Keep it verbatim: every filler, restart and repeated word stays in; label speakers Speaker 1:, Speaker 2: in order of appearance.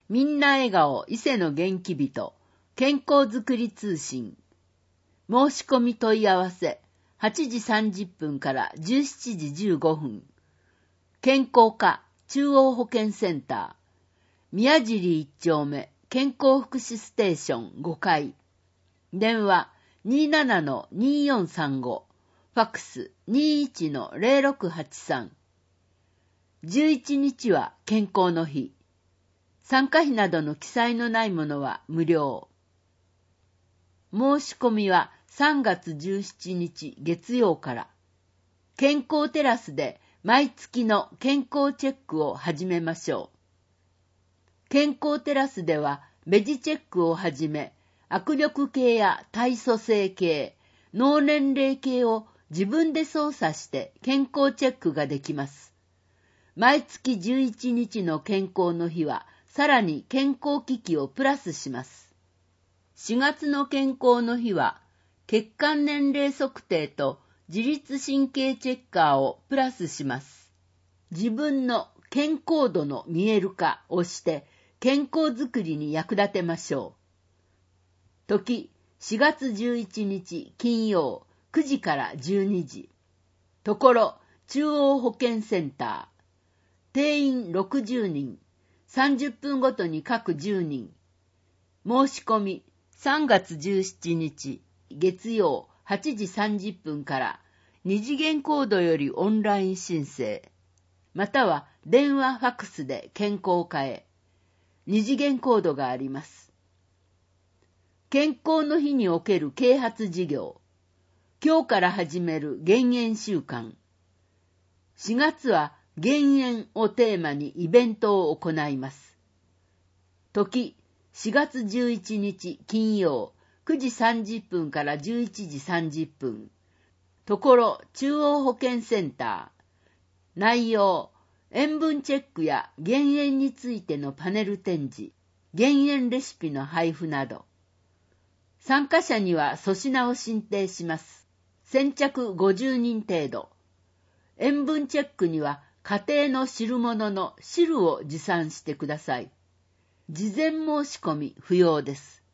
Speaker 1: みんな笑顔伊勢の元気人健康づくり通信。申し込み問い合わせはちじさんじゅっぷんからじゅうしちじじゅうごふん。健康課中央保健センター宮尻一丁目健康福祉ステーションごかい。電話 にーななのにーよんさんご、ファックス にーいちのゼロろくはちさん。じゅういちにちは健康の日。参加費などの記載のないものは無料。申し込みはさんがつじゅうしちにち月曜から。健康テラスで毎月の健康チェックを始めましょう。健康テラスではベジチェックをはじめ、握力計や体組成計、脳年齢計を自分で操作して健康チェックができます。毎月じゅういちにちの健康の日は、さらに健康機器をプラスします。しがつの健康の日は、血管年齢測定と自律神経チェッカーをプラスします。自分の健康度の見える化をして健康づくりに役立てましょう。時、しがつじゅういちにち金曜くじからじゅうにじ。ところ、中央保健センター。定員ろくじゅうにん。さんじゅっぷんごとに各じゅうにん。申し込みさんがつじゅうしちにち月曜はちじさんじゅっぷんからに次元コードよりオンライン申請、または電話ファックスで健康課へ。に次元コードがあります。健康の日における啓発事業。今日から始める減塩習慣。しがつは減塩をテーマにイベントを行います。時、しがつじゅういちにち金曜くじさんじゅっぷんからじゅういちじさんじゅっぷん。ところ中央保健センター。内容、塩分チェックや減塩についてのパネル展示、減塩レシピの配布など。参加者には粗品を進呈します。先着ごじゅうにん程度。塩分チェックには家庭の汁物の汁を持参してください。事前申し込み不要です。